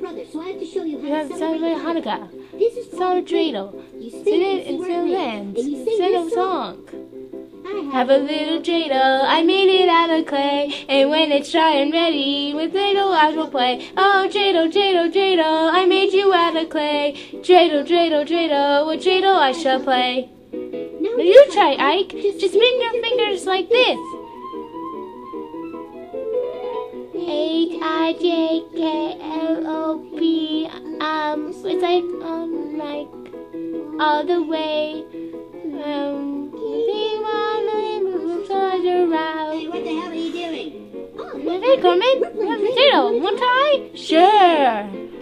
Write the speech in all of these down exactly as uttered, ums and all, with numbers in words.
brother, so I have to show you how We have to to celebrate celebrate Hanukkah. Hanukkah. This is Celebrate called dreidel. You Sing sing it this in word some lands, lands. and you sing Sing a this song. song. I Have a little dreidel, I made it out of clay, and when it's dry and ready, with dreidel I will play. Oh, dreidel, dreidel, dreidel, I made you out of clay. Dreidel, dreidel, dreidel, with dreidel I shall play. Now you try, Ike. Just spin your fingers like this. H I J K L O P. Um, it's like um, like all the way. Um, Hey, what the hell are you doing? Oh, look, hey, Carmen. Dreidel, one try? Sure.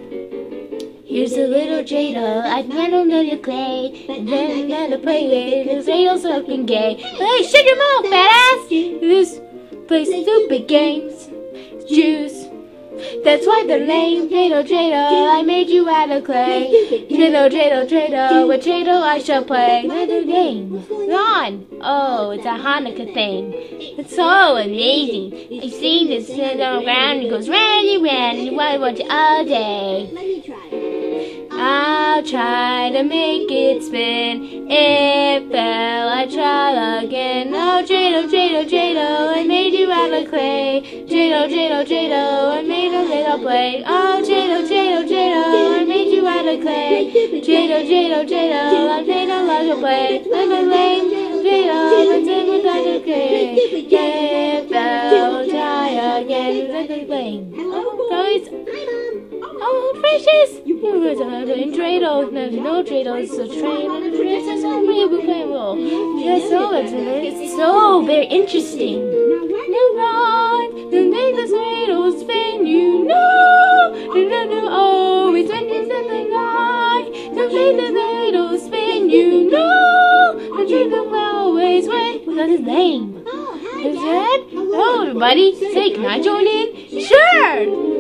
Here's a little dreidel, I found on the clay, and then I to play with it. Dreidel looking gay. Hey, shut your mouth, badass! This plays stupid games. Juice. That's why they're lame. Dreidel, dreidel, I made you out of clay. Dreidel, dreidel, dreidel, with dreidel I shall play. Another game. On. Oh, it's a Hanukkah thing. It's so amazing. I've seen this sit on the ground and it goes round and round and you want to watch it all day. let me try. I'll try to make it spin. It fell, I try again. Oh, dreidel, dreidel, dreidel, I made you out of clay. Dreidel, dreidel, dreidel, I made a little play. Oh, dreidel, dreidel, dreidel, I made you out of clay. Dreidel, dreidel, dreidel, I made a little play. I'm a lame dreidel, but sing without a clay. It fell, try again, like a lame. Oh, guys. Oh, precious! You were in dreidel. No, no dreidel. It's a train and a princess and we will play well. Yes, so it's it's so very interesting. No run, the make the dreidel spin. You know, you know, always when you set the light, the make the dreidel spin. You know, the dreidel always win. Well, that is lame. Is it? Hello, everybody. Say, can I join in? Sure.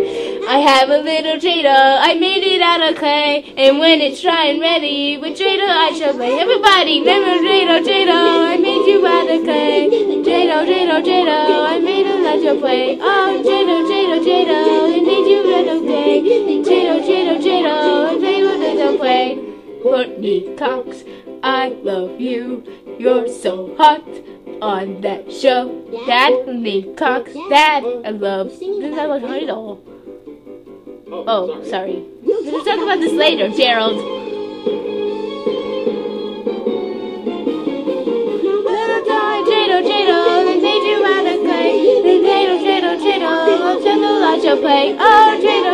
I have a little dreidel, I made it out of clay, and when it's dry and ready, with dreidel I shall play. Everybody, remember dreidel, dreidel, I made you out of clay. Dreidel, dreidel, dreidel, I made it out your play. Oh, dreidel, dreidel, dreidel, I made you out of clay. Dreidel, dreidel, dreidel, I made you out of play. Courtney Cox, I love you, you're so hot on that show. Dad, Courtney Cox, Dad, I love, this is like dreidel. Oh, sorry. We'll talk about this later, Gerald. Little die, dreidel, dreidel, they made you out of clay. Dreidel, dreidel, dreidel, dreidel, I shall play. Oh, dreidel.